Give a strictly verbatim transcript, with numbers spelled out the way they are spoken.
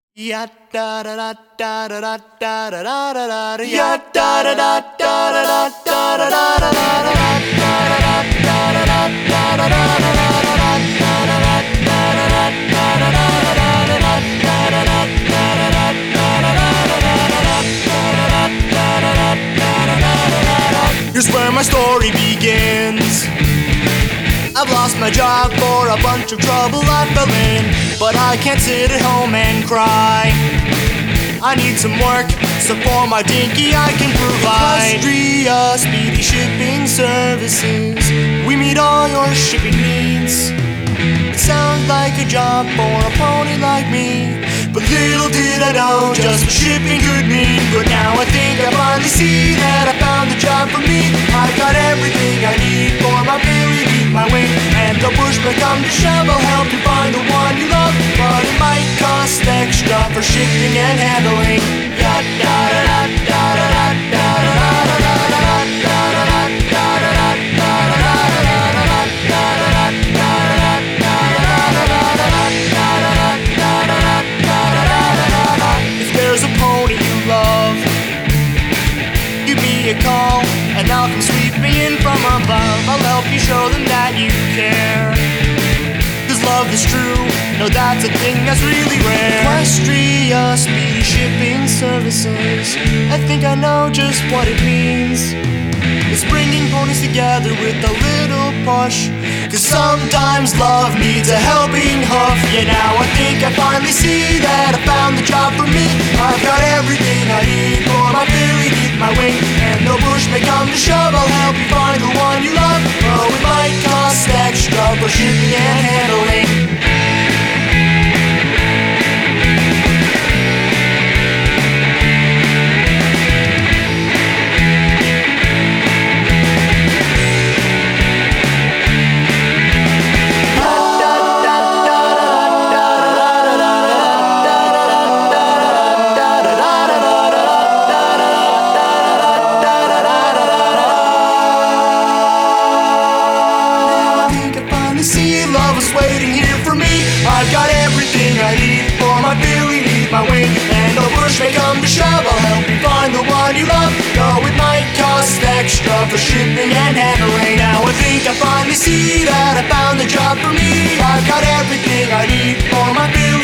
Ya da da da da da da da da da da ya da da da da da da da da Here's where my story begins. I've lost my job for a bunch of trouble I fell in, but I can't sit at home and cry. I need some work, so for my dinky I can provide Equestria Speedy Shipping Services. We meet all your shipping needs. It sounds like a job for a pony like me, but little did I know just what shipping could mean. But now I think I finally see that I found the job for me. I got everything I need for my Billy beneath my wing, and the bushman come to shove will help you find the one you love. But it might cost extra for shipping and handling. Ya da da da da da da da da a call, and I'll come sweeping in from above. I'll help you show them that you care, 'cause love is true, no, that's a thing that's really rare. Equestria Speedy Shipping Services, I think I know just what it means. It's bringing ponies together with a little push, 'cause sometimes love needs a helping hoof. Yeah, now I think I finally see that I found the job for me. I've got everything I need for my Billy beneath my wing, and no bush may come to shove, I'll help you find the one you love. Oh, it might cost extra for shipping and handling. Love is waiting here for me. I've got everything I need for my Billy beneath my wing, and no push may come to shove, I'll help you find the one you love. Though it might cost extra for shipping and handling. Now I think I finally see that I found the job for me. I've got everything I need for my Billy